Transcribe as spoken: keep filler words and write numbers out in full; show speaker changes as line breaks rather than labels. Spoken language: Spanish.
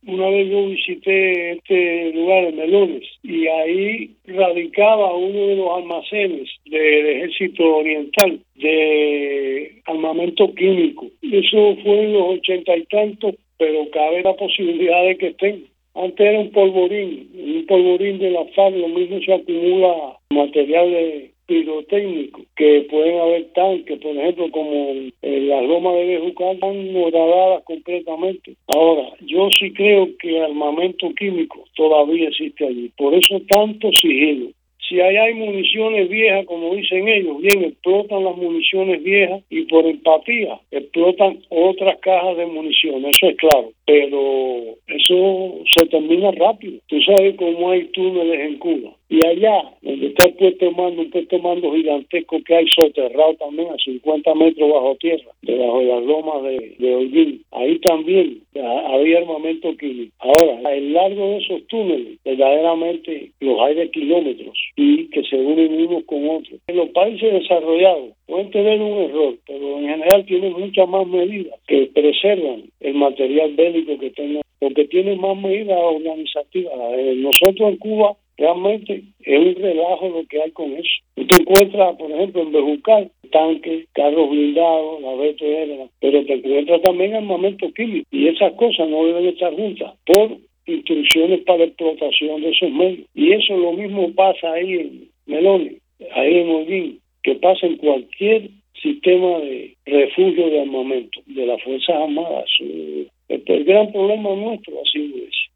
una vez yo visité este lugar de Melones y ahí radicaba uno de los almacenes del Ejército Oriental de armamento químico. Eso fue en los ochenta y tantos, pero cabe la posibilidad de que estén. Antes era un polvorín, un polvorín de la FARC, lo mismo se acumula material de pirotécnico, que pueden haber tanques, por ejemplo, como en la loma de Bejucal, están horadadas completamente. Ahora, yo sí creo que armamento químico todavía existe allí, por eso tanto sigilo. Si ahí hay municiones viejas, como dicen ellos, bien, explotan las municiones viejas y por empatía explotan otras cajas de municiones, eso es claro, pero eso se termina rápido. Tú sabes cómo hay túneles en Cuba. Y allá, donde está el puesto de mando, un puesto de mando gigantesco que hay soterrado también a cincuenta metros bajo tierra, debajo de las lomas de, de Holguín, ahí también había armamento químico. Ahora, a lo largo de esos túneles, verdaderamente los hay de kilómetros y que se unen unos con otros. En los países desarrollados pueden tener un error, pero en general tienen muchas más medidas que preservan el material bélico que tengan, porque tienen más medidas organizativas. Nosotros en Cuba realmente es un relajo lo que hay con eso. Usted encuentra, por ejemplo, en Bejucal, tanques, carros blindados, la B T R, pero te encuentra también armamento químico. Y esas cosas no deben estar juntas por instrucciones para la explotación de esos medios. Y eso lo mismo pasa ahí en Melones, ahí en Holguín, que pasa en cualquier sistema de refugio de armamento de las Fuerzas Armadas. El, el gran problema nuestro ha sido